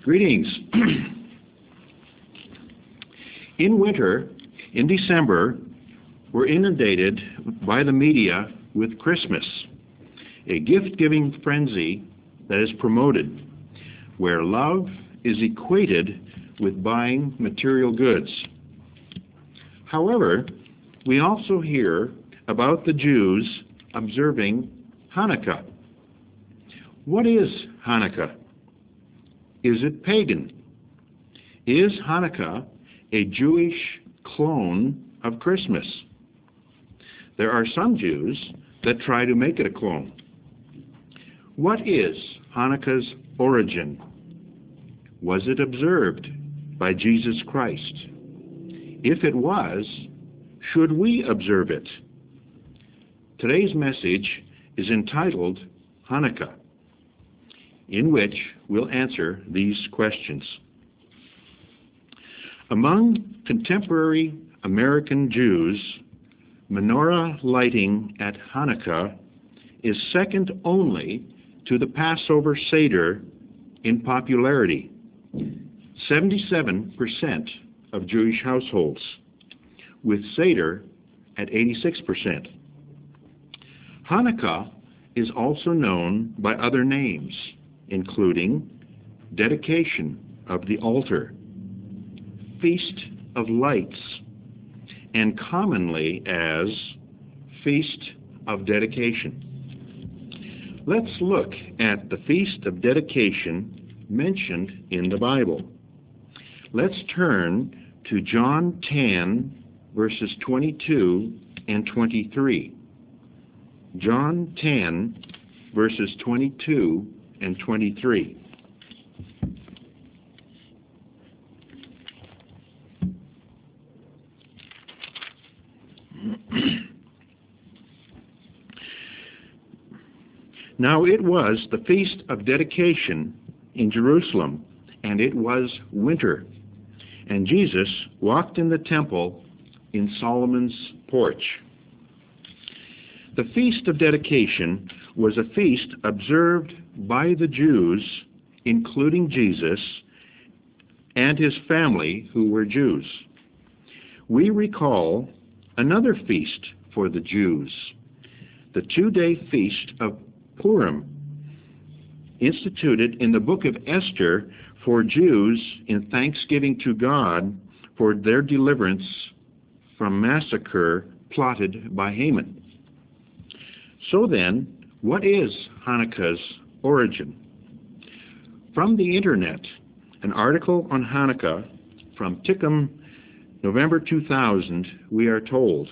Greetings. In winter, in December, we're inundated by the media with Christmas, a gift-giving frenzy that is promoted, where love is equated with buying material goods. However, we also hear about the Jews observing Hanukkah. What is Hanukkah? Is it pagan? Is Hanukkah a Jewish clone of Christmas? There are some Jews that try to make it a clone. What is Hanukkah's origin? Was it observed by Jesus Christ? If it was, should we observe it? Today's message is entitled Hanukkah, in which we'll answer these questions. Among contemporary American Jews, menorah lighting at Hanukkah is second only to the Passover Seder in popularity. 77% of Jewish households, with Seder at 86%. Hanukkah is also known by other names, including dedication of the altar, Feast of Lights, and commonly as Feast of Dedication. Let's look at the Feast of Dedication mentioned in the Bible. Let's turn to John 10, verses 22 and 23. John 10, verses 22 and 23. Now it was the Feast of Dedication in Jerusalem, and it was winter. And Jesus walked in the temple in Solomon's porch. The Feast of Dedication was a feast observed by the Jews, including Jesus and his family who were Jews. We recall another feast for the Jews, the two-day feast of Purim, instituted in the book of Esther for Jews in thanksgiving to God for their deliverance from massacre plotted by Haman. So then, what is Hanukkah's origin? From the internet, an article on Hanukkah from Tikkum, November 2000, we are told,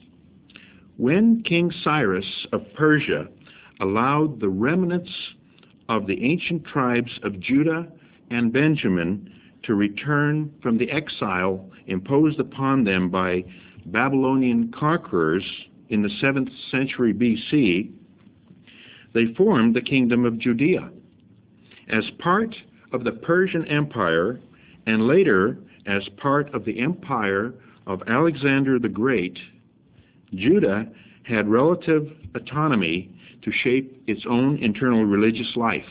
when King Cyrus of Persia allowed the remnants of the ancient tribes of Judah and Benjamin to return from the exile imposed upon them by Babylonian conquerors in the 7th century BC, they formed the Kingdom of Judea. As part of the Persian Empire, and later as part of the empire of Alexander the Great, Judah had relative autonomy to shape its own internal religious life.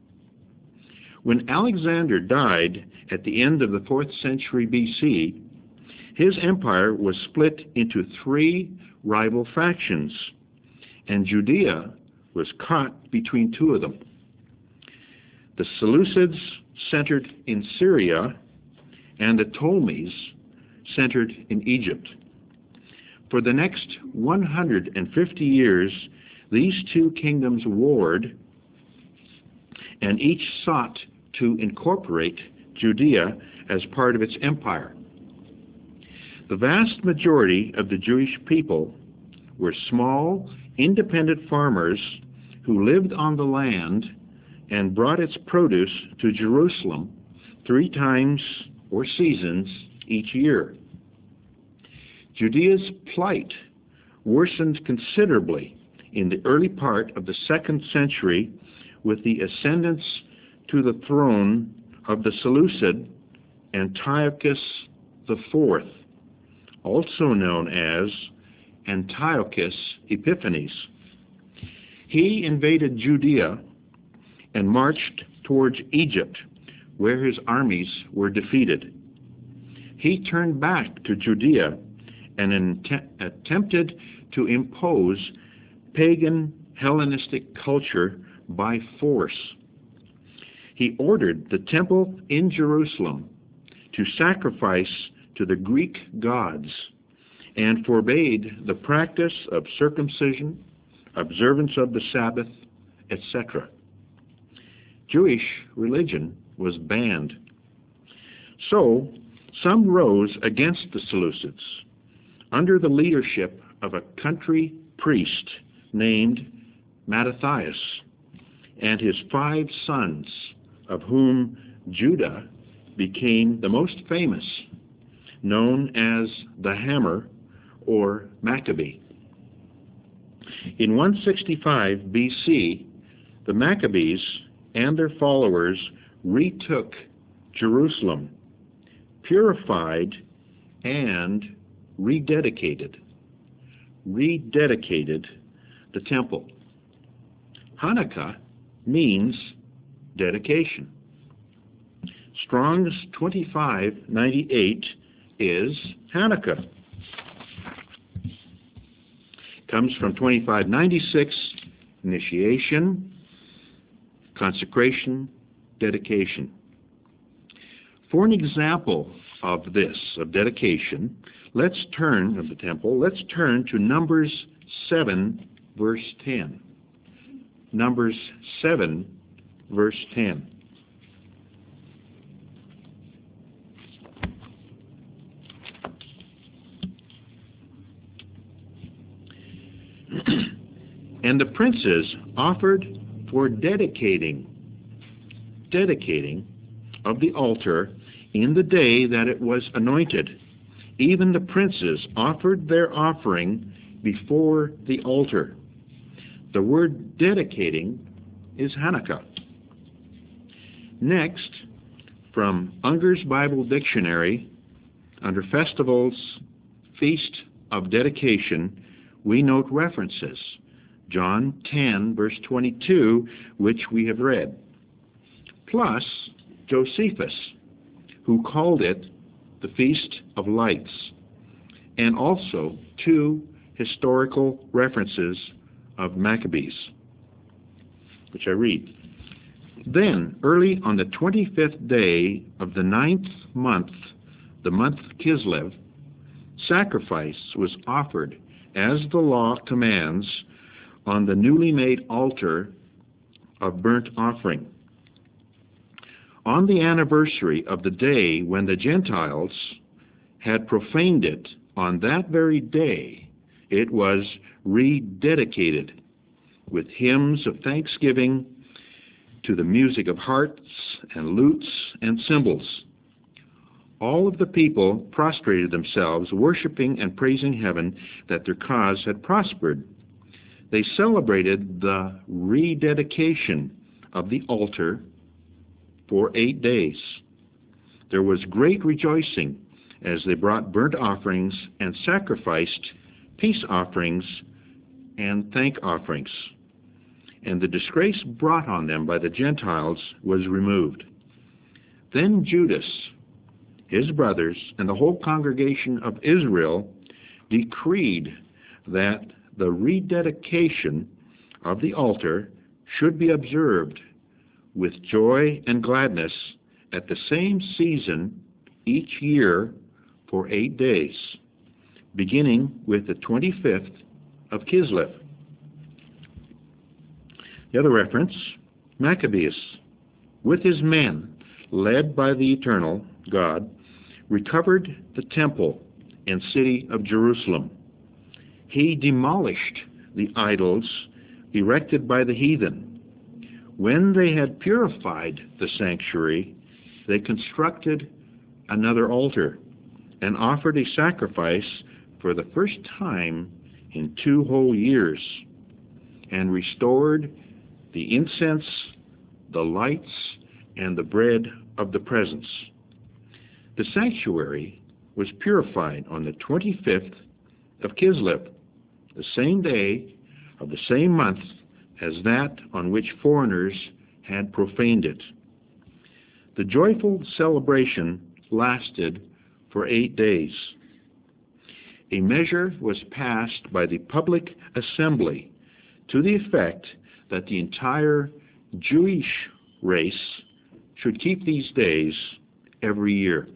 When Alexander died at the end of the 4th century BC, his empire was split into 3 rival factions, and Judea was caught between 2 of them. The Seleucids centered in Syria, and the Ptolemies centered in Egypt. For the next 150 years, these 2 kingdoms warred, and each sought to incorporate Judea as part of its empire. The vast majority of the Jewish people were small, independent farmers who lived on the land and brought its produce to Jerusalem 3 times or seasons each year. Judea's plight worsened considerably in the early part of the 2nd century with the ascendance to the throne of the Seleucid Antiochus IV, also known as Antiochus Epiphanes. He invaded Judea and marched towards Egypt, where his armies were defeated. He turned back to Judea and attempted to impose pagan Hellenistic culture by force. He ordered the temple in Jerusalem to sacrifice to the Greek gods and forbade the practice of circumcision, observance of the Sabbath, etc. Jewish religion was banned. So, some rose against the Seleucids under the leadership of a country priest named Mattathias and his 5 sons, of whom Judah became the most famous, known as the Hammer or Maccabee. In 165 BC, the Maccabees and their followers retook Jerusalem, purified and rededicated the temple. Hanukkah means dedication. Strong's 2598 is Hanukkah. Comes from 2596, initiation, consecration, dedication. For an example of this, of dedication, let's turn to Numbers 7, verse 10. Numbers 7, verse 10. And the princes offered for dedicating of the altar in the day that it was anointed. Even the princes offered their offering before the altar. The word dedicating is Hanukkah. Next, from Unger's Bible Dictionary, under festivals, feast of dedication, we note references. John 10, verse 22, which we have read, plus Josephus, who called it the Feast of Lights, and also 2 historical references of Maccabees, which I read. Then, early on the 25th day of the 9th month, the month Kislev, sacrifice was offered as the law commands on the newly made altar of burnt offering. On the anniversary of the day when the Gentiles had profaned it, on that very day it was rededicated with hymns of thanksgiving to the music of harps and lutes and cymbals. All of the people prostrated themselves, worshiping and praising heaven that their cause had prospered. They celebrated the rededication of the altar for 8 days. There was great rejoicing as they brought burnt offerings and sacrificed peace offerings and thank offerings. And the disgrace brought on them by the Gentiles was removed. Then Judas, his brothers, and the whole congregation of Israel decreed that the rededication of the altar should be observed with joy and gladness at the same season each year for 8 days, beginning with the 25th of Kislev. The other reference, Maccabeus, with his men, led by the eternal God, recovered the temple and city of Jerusalem. He demolished the idols erected by the heathen. When they had purified the sanctuary, they constructed another altar and offered a sacrifice for the first time in 2 whole years, and restored the incense, the lights, and the bread of the presence. The sanctuary was purified on the 25th of Kislev, the same day of the same month as that on which foreigners had profaned it. The joyful celebration lasted for 8 days. A measure was passed by the public assembly to the effect that the entire Jewish race should keep these days every year.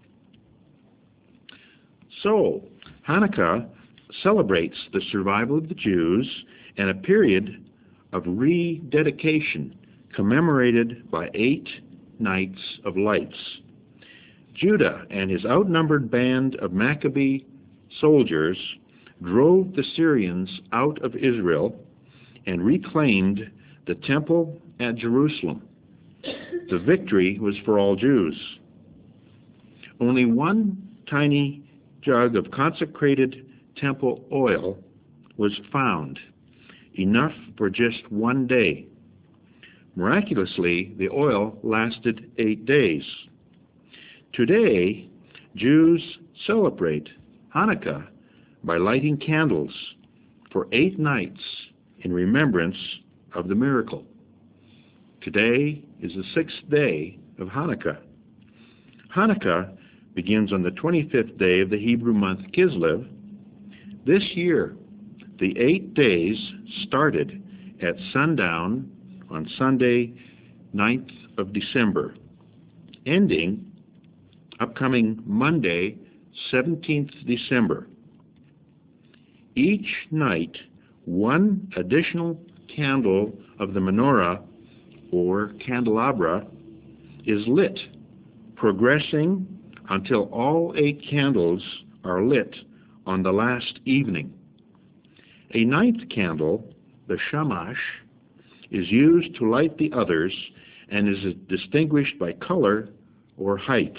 So, Hanukkah celebrates the survival of the Jews and a period of rededication commemorated by 8 nights of lights. Judah and his outnumbered band of Maccabee soldiers drove the Syrians out of Israel and reclaimed the temple at Jerusalem. The victory was for all Jews. Only one tiny jug of consecrated temple oil was found, enough for just 1 day. Miraculously, the oil lasted 8 days. Today, Jews celebrate Hanukkah by lighting candles for 8 nights in remembrance of the miracle. Today is the 6th day of Hanukkah. Hanukkah begins on the 25th day of the Hebrew month Kislev. This year, the 8 days started at sundown on Sunday, 9th of December, ending upcoming Monday, 17th December. Each night, one additional candle of the menorah, or candelabra, is lit, progressing until all 8 candles are lit on the last evening. A 9th candle, the shamash, is used to light the others and is distinguished by color or height.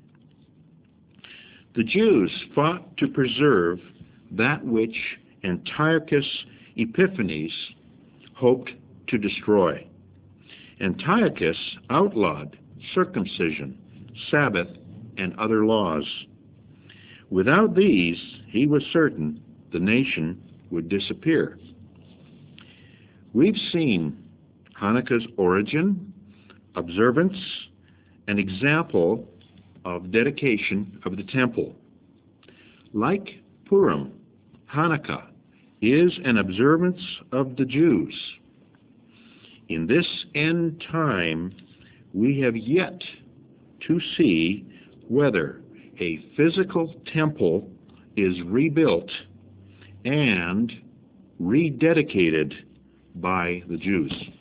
The Jews fought to preserve that which Antiochus Epiphanes hoped to destroy. Antiochus outlawed circumcision, Sabbath, and other laws. Without these, he was certain the nation would disappear. We've seen Hanukkah's origin, observance, an example of dedication of the temple. Like Purim, Hanukkah is an observance of the Jews. In this end time, we have yet to see whether a physical temple is rebuilt and rededicated by the Jews.